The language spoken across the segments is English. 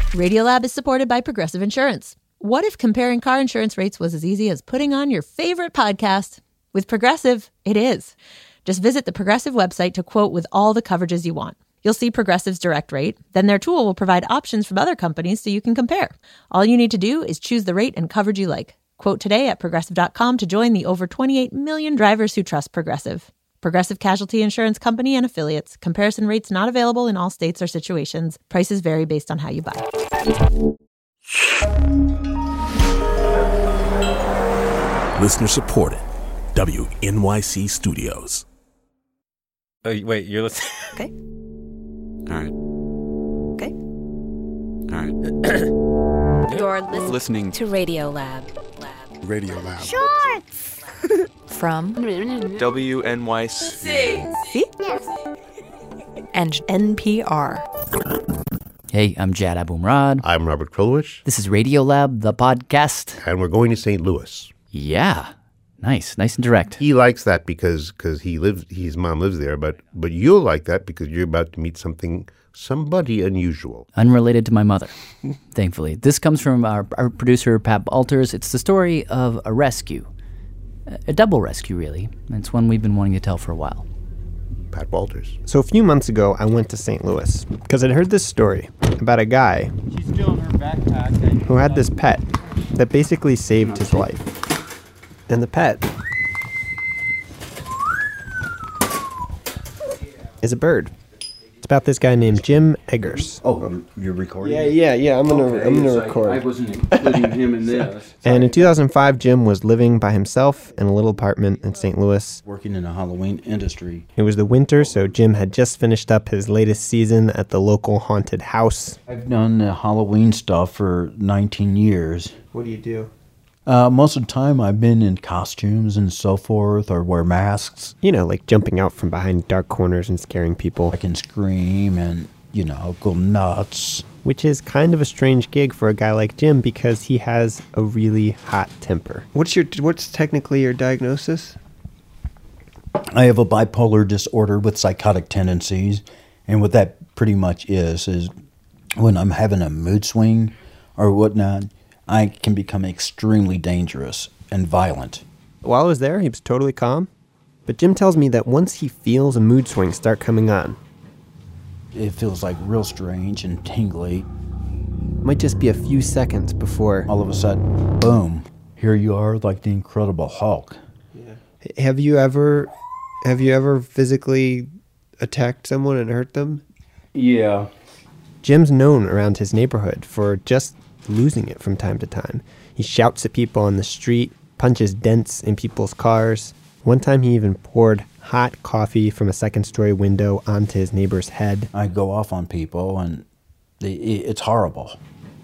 Radiolab is supported by Progressive Insurance. What if comparing car insurance rates was as easy as putting on your favorite podcast? With Progressive, it is. Just visit the Progressive website to quote with all the coverages you want. You'll see Progressive's direct rate. Then their tool will provide options from other companies so you can compare. All you need to do is choose the rate and coverage you like. Quote today at Progressive.com to join the over 28 million drivers who trust Progressive. Progressive Casualty Insurance Company and Affiliates. Comparison rates not available in all states or situations. Prices vary based on how you buy. Listener supported. WNYC Studios. Oh, wait, you're listening? Okay. All right. Okay. All right. You're Listening to Radiolab. Radiolab. Shorts! From WNYC. See? and NPR. Hey, I'm Jad Abumrad. I'm Robert Krulwich. This is Radiolab, the podcast. And we're going to St. Louis. Yeah. Nice and direct. He likes that because his mom lives there, but you'll like that because you're about to meet somebody unusual. Unrelated to my mother, thankfully. This comes from our producer, Pat Alters. It's the story of a rescue. A double rescue, really. It's one we've been wanting to tell for a while. Pat Walters. So a few months ago, I went to St. Louis because I'd heard this story about a guy who had this pet that basically saved his life. And the pet is a bird. It's about this guy named Jim Eggers. Oh, you're recording? Yeah. I'm gonna record. I wasn't including him in this. And in 2005, Jim was living by himself in a little apartment in St. Louis. Working in the Halloween industry. It was the winter, so Jim had just finished up his latest season at the local haunted house. I've done the Halloween stuff for 19 years. What do you do? Most of the time I've been in costumes and so forth, or wear masks. You know, like jumping out from behind dark corners and scaring people. I can scream and, go nuts. Which is kind of a strange gig for a guy like Jim because he has a really hot temper. What's technically your diagnosis? I have a bipolar disorder with psychotic tendencies, and what that pretty much is when I'm having a mood swing or whatnot, I can become extremely dangerous and violent. While I was there, he was totally calm. But Jim tells me that once he feels a mood swing start coming on, it feels like real strange and tingly. It might just be a few seconds before all of a sudden, boom, here you are like the Incredible Hulk. Yeah. Have you ever physically attacked someone and hurt them? Yeah. Jim's known around his neighborhood for just losing it from time to time. He shouts at people on the street, punches dents in people's cars. One time he even poured hot coffee from a second-story window onto his neighbor's head. I go off on people, and it's horrible.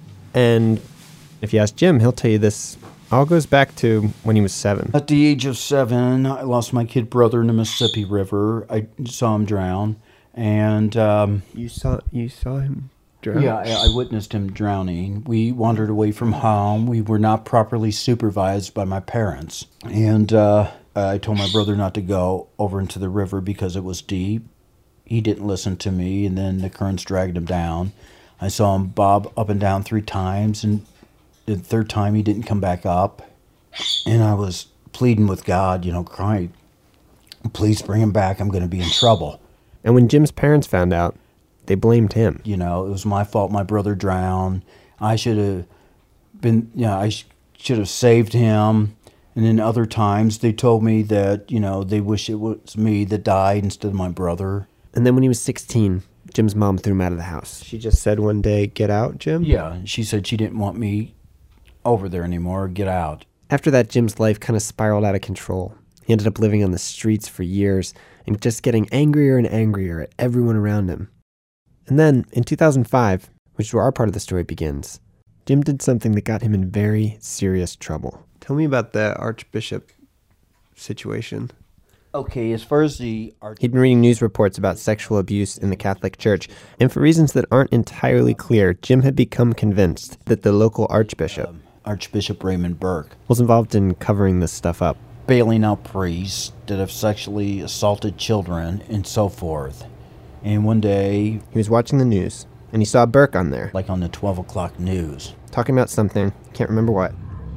And if you ask Jim, he'll tell you this all goes back to when he was 7. At the age of 7, I lost my kid brother in the Mississippi River. I saw him drown, and You saw him drown? Yeah, I witnessed him drowning. We wandered away from home. We were not properly supervised by my parents. And I told my brother not to go over into the river because it was deep. He didn't listen to me, and then the currents dragged him down. I saw him bob up and down 3 times, and the third time he didn't come back up. And I was pleading with God, crying, please bring him back. I'm going to be in trouble. And when Jim's parents found out, they blamed him. It was my fault my brother drowned. I should have been, I should have saved him. And then other times they told me that, they wish it was me that died instead of my brother. And then when he was 16, Jim's mom threw him out of the house. She just said one day, "Get out, Jim?" Yeah, she said she didn't want me over there anymore. Get out. After that, Jim's life kind of spiraled out of control. He ended up living on the streets for years and just getting angrier and angrier at everyone around him. And then, in 2005, which is where our part of the story begins, Jim did something that got him in very serious trouble. Tell me about the Archbishop situation. Okay, as far as the... He'd been reading news reports about sexual abuse in the Catholic Church, and for reasons that aren't entirely clear, Jim had become convinced that the local archbishop, Archbishop Raymond Burke, was involved in covering this stuff up. Bailing out priests that have sexually assaulted children and so forth. And one day... he was watching the news, and he saw Burke on there, like on the 12 o'clock news. talking about something, can't remember what.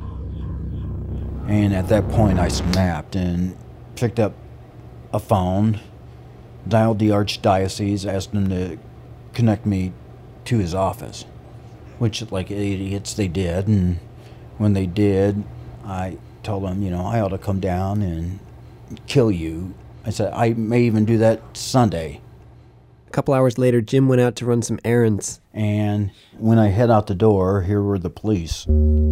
And at that point, I snapped and picked up a phone, dialed the archdiocese, asked them to connect me to his office, which, like idiots, they did. And when they did, I told them, I ought to come down and kill you. I said, I may even do that Sunday. A couple hours later, Jim went out to run some errands. And when I head out the door, here were the police.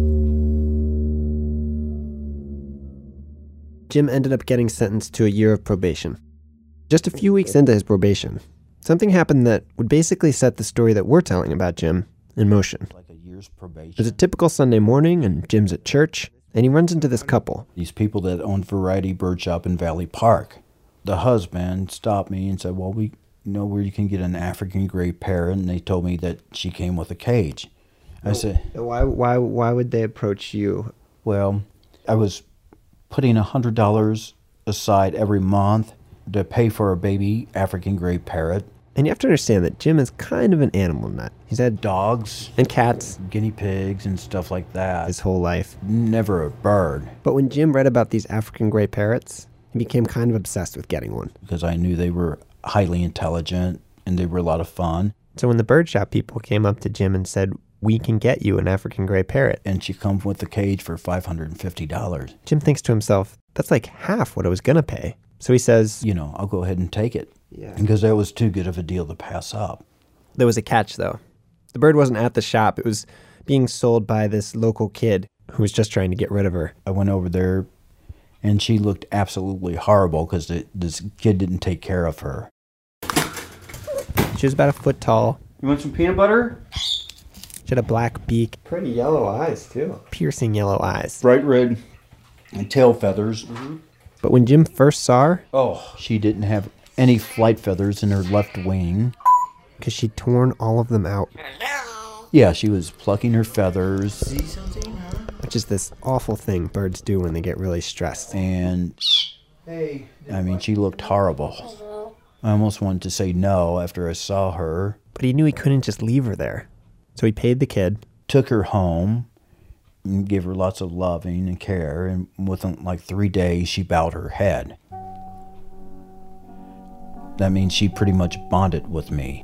Jim ended up getting sentenced to a year of probation. Just a few weeks into his probation, something happened that would basically set the story that we're telling about Jim in motion. Like a year's probation. It was a typical Sunday morning, and Jim's at church, and he runs into this couple. These people that owned Variety Bird Shop in Valley Park. The husband stopped me and said, well, we know where you can get an African gray parrot, and they told me that she came with a cage. I said, Why would they approach you? well, I was putting $100 aside every month to pay for a baby African gray parrot. And you have to understand that Jim is kind of an animal nut. He's had Dogs and cats guinea pigs and stuff like that. his whole life. Never a bird, But when Jim read about these African gray parrots, he became kind of obsessed with getting one. because I knew they were highly intelligent and they were a lot of fun. So when the bird shop people came up to Jim and said, we can get you an African gray parrot, And she comes with the cage for $550. Jim thinks to himself, that's like half what I was going to pay. So he says, I'll go ahead and take it. Yeah. Because that was too good of a deal to pass up. there was a catch though. The bird wasn't at the shop. It was being sold by this local kid who was just trying to get rid of her. I went over there and she looked absolutely horrible because this kid didn't take care of her. She was about a foot tall. You want some peanut butter? She had a black beak. Pretty yellow eyes, too. Piercing yellow eyes. Bright red and tail feathers. But when Jim first saw her, She didn't have any flight feathers in her left wing. because she'd torn all of them out, Yeah, she was plucking her feathers. which is this awful thing birds do when they get really stressed. And, she looked horrible. I almost wanted to say no after I saw her. But he knew he couldn't just leave her there. So he paid the kid. Took her home and gave her lots of loving and care. And within like 3 days, she bowed her head. That means she pretty much bonded with me.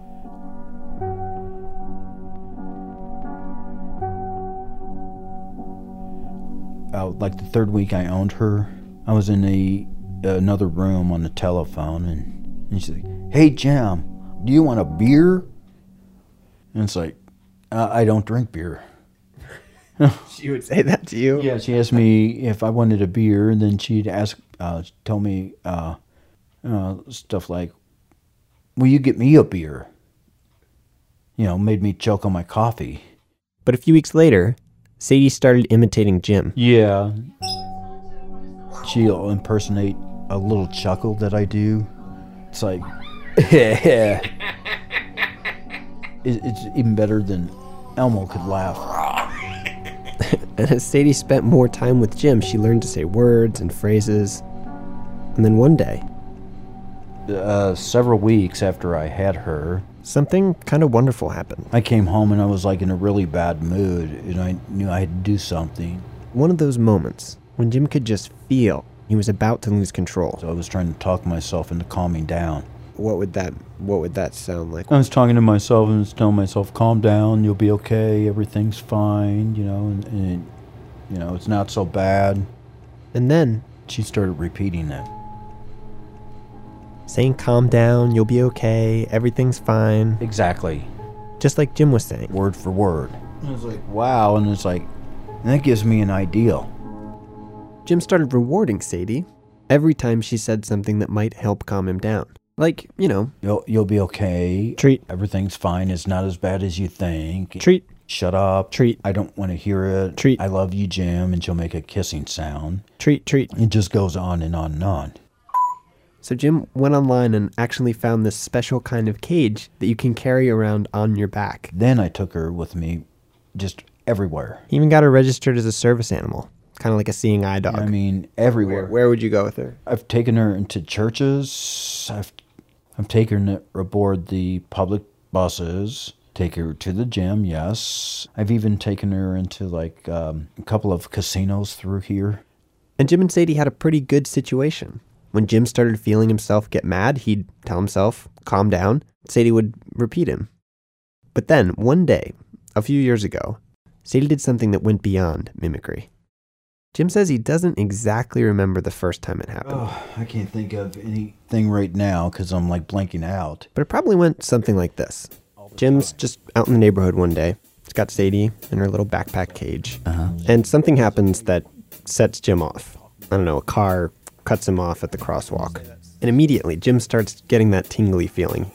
Like the third week I owned her, I was in another room on the telephone, and she's like, "Hey, Jim, do you want a beer?" And it's like, I don't drink beer. She would say that to you? Yeah, she asked me if I wanted a beer, and then she'd tell me stuff like, "Will you get me a beer?" Made me choke on my coffee. But a few weeks later, Sadie started imitating Jim. Yeah. She'll impersonate a little chuckle that I do. It's like, it's even better than Elmo could laugh. And as Sadie spent more time with Jim, she learned to say words and phrases. And then one day, Several weeks after I had her, something kind of wonderful happened. I came home and I was like in a really bad mood, and I knew I had to do something. One of those moments when Jim could just feel he was about to lose control. So I was trying to talk myself into calming down. What would that sound like? I was talking to myself and telling myself, "Calm down, you'll be okay, everything's fine, and it's not so bad." And then, She started repeating it. saying, calm down, you'll be okay, everything's fine. Exactly. Just like Jim was saying. Word for word. And I was like, wow, and it's like, and that gives me an ideal. Jim started rewarding Sadie every time she said something that might help calm him down. Like, You'll be okay. Treat. Everything's fine. It's not as bad as you think. Treat. Shut up. Treat. I don't want to hear it. Treat. I love you, Jim. And she'll make a kissing sound. Treat. It just goes on and on and on. So Jim went online and actually found this special kind of cage that you can carry around on your back. Then I took her with me just everywhere. He even got her registered as a service animal, kind of like a seeing eye dog. I mean, everywhere. Where would you go with her? I've taken her into churches. I've taken her aboard the public buses, take her to the gym, yes. I've even taken her into like a couple of casinos through here. And Jim and Sadie had a pretty good situation. When Jim started feeling himself get mad, he'd tell himself, calm down. Sadie would repeat him. But then, one day, a few years ago, Sadie did something that went beyond mimicry. Jim says he doesn't exactly remember the first time it happened. Oh, I can't think of anything right now because I'm like blanking out. But it probably went something like this. Jim's just out in the neighborhood one day. He's got Sadie in her little backpack cage. And something happens that sets Jim off. I don't know, a car cuts him off at the crosswalk. And immediately, Jim starts getting that tingly feeling.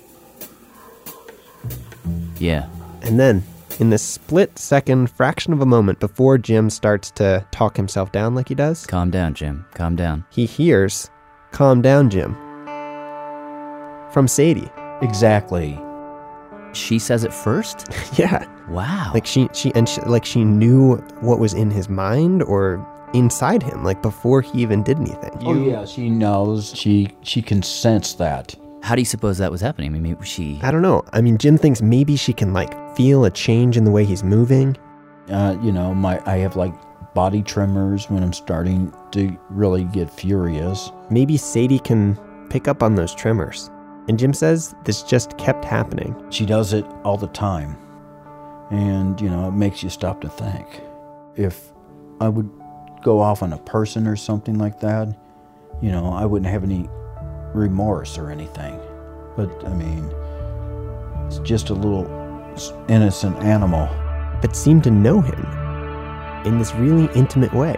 Yeah. And then, in this split-second fraction of a moment before Jim starts to talk himself down like he does, Calm down, Jim. Calm down. he hears, "Calm down, Jim," from Sadie. Exactly. She says it first? Yeah. Wow. Like she knew what was in his mind or inside him, like before he even did anything. Oh yeah, she knows. She can sense that. How do you suppose that was happening? I mean, maybe she... I don't know. I mean, Jim thinks maybe she can like feel a change in the way he's moving. I have like body tremors when I'm starting to really get furious. Maybe Sadie can pick up on those tremors. And Jim says this just kept happening. She does it all the time. And, it makes you stop to think. If I would go off on a person or something like that, I wouldn't have any remorse or anything. But, I mean, it's just a little innocent animal. But seemed to know him in this really intimate way.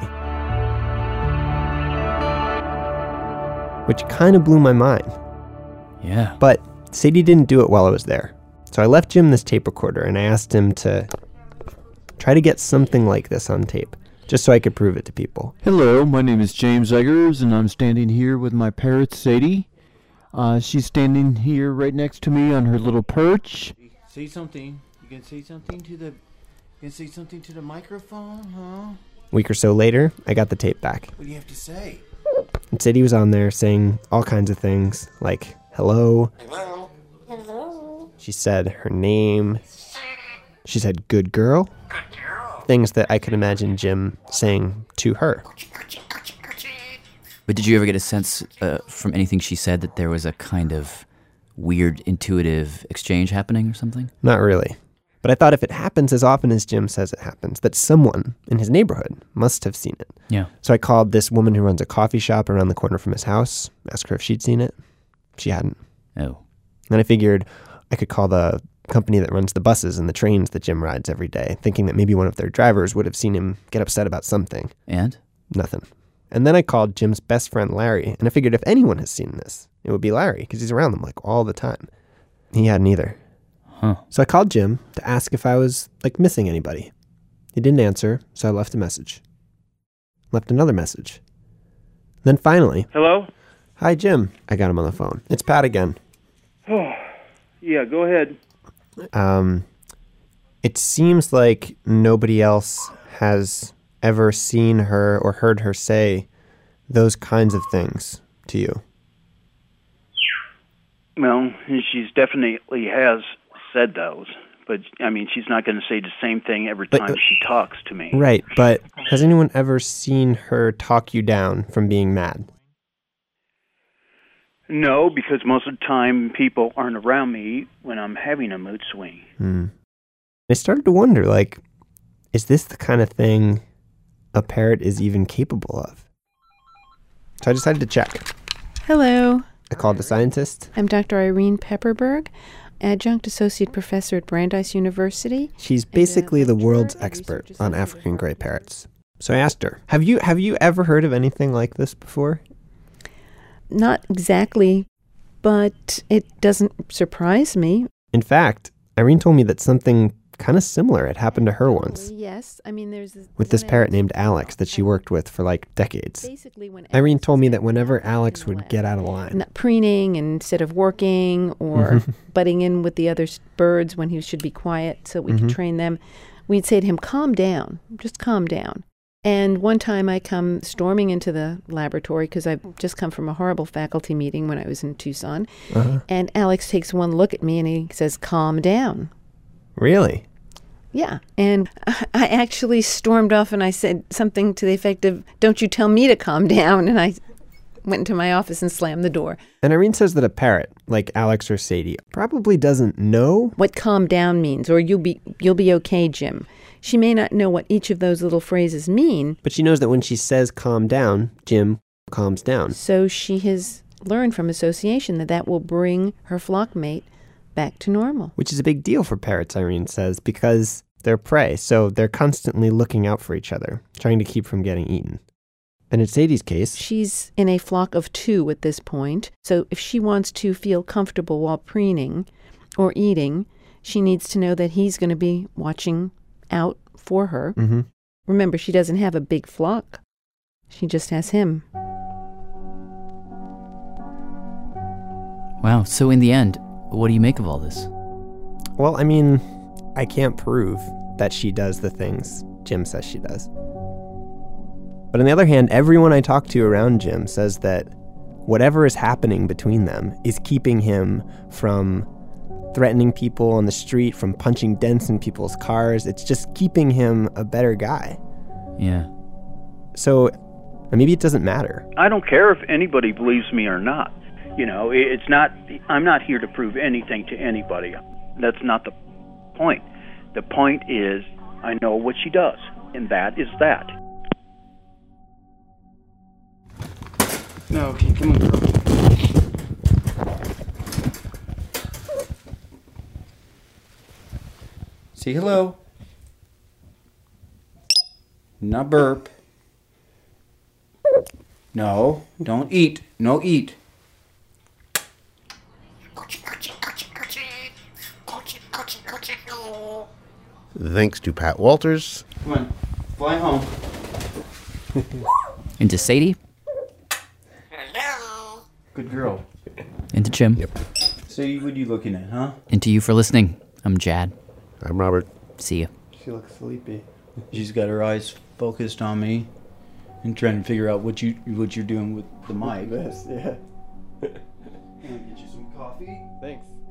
Which kind of blew my mind. Yeah. But Sadie didn't do it while I was there. So I left Jim this tape recorder and I asked him to try to get something like this on tape, just so I could prove it to people. Hello, my name is James Eggers, and I'm standing here with my parrot, Sadie. She's standing here right next to me on her little perch. Say something. You can say something to the microphone, huh? A week or so later, I got the tape back. What do you have to say? And Sadie was on there saying all kinds of things, like hello. Hello. She said her name. She said good girl. Things that I could imagine Jim saying to her. But did you ever get a sense from anything she said that there was a kind of weird intuitive exchange happening or something? Not really. But I thought if it happens as often as Jim says it happens, that someone in his neighborhood must have seen it. Yeah. So I called this woman who runs a coffee shop around the corner from his house, asked her if she'd seen it. She hadn't. Oh. And I figured I could call the company that runs the buses and the trains that Jim rides every day, thinking that maybe one of their drivers would have seen him get upset about something. And? Nothing. And then I called Jim's best friend, Larry, and I figured if anyone has seen this, it would be Larry, because he's around them like all the time. He hadn't either. Huh. So I called Jim to ask if I was like missing anybody. He didn't answer, so I left a message. Left another message. Then finally... Hello? Hi, Jim. I got him on the phone. It's Pat again. Oh, yeah, go ahead. It seems like nobody else has ever seen her or heard her say those kinds of things to you. Well, she's definitely has said those, but I mean, she's not going to say the same thing every time she talks to me. Right, but has anyone ever seen her talk you down from being mad? No, because most of the time people aren't around me when I'm having a mood swing. I started to wonder, like, is this the kind of thing a parrot is even capable of? So I decided to check. Hello. I called the scientist. I'm Dr. Irene Pepperberg, Adjunct Associate Professor at Brandeis University. She's basically the world's expert on African gray parrots. So I asked her, have you ever heard of anything like this before? Not exactly, but it doesn't surprise me. In fact, Irene told me that something kind of similar had happened to her once. Yes, I mean there's with this parrot named Alex that she worked with for like decades. Irene told me that whenever Alex would get out of line, not preening instead of working or butting in with the other birds when he should be quiet so we could train them, we'd say to him, calm down, just calm down. And one time I come storming into the laboratory because I've just come from a horrible faculty meeting when I was in Tucson. And Alex takes one look at me and he says, "Calm down." Really? Yeah. And I actually stormed off and I said something to the effect of, "Don't you tell me to calm down." And I went into my office and slammed the door. And Irene says that a parrot, like Alex or Sadie, probably doesn't know what calm down means, or you'll be okay, Jim. She may not know what each of those little phrases mean. But she knows that when she says calm down, Jim calms down. So she has learned from association that will bring her flock mate back to normal. Which is a big deal for parrots, Irene says, because they're prey, so they're constantly looking out for each other, trying to keep from getting eaten. And in Sadie's case, she's in a flock of 2 at this point, so if she wants to feel comfortable while preening or eating, she needs to know that he's going to be watching out for her. Mm-hmm. Remember, she doesn't have a big flock. She just has him. Wow, so in the end, what do you make of all this? Well, I mean, I can't prove that she does the things Jim says she does. But on the other hand, everyone I talk to around Jim says that whatever is happening between them is keeping him from threatening people on the street, from punching dents in people's cars. It's just keeping him a better guy. Yeah. So maybe it doesn't matter. I don't care if anybody believes me or not. You know, it's not. I'm not here to prove anything to anybody. That's not the point. The point is, I know what she does, and that is that. No, okay, come on, girl. Say hello. Not burp. No, don't eat. No eat. Thanks to Pat Walters. Come on, fly home. Into Sadie. Good girl. Into Jim. Yep. So what are you looking at, huh? Into you for listening. I'm Jad. I'm Robert. See ya. She looks sleepy. She's got her eyes focused on me and trying to figure out what you're doing with the mic. This, yeah. Can I get you some coffee? Thanks.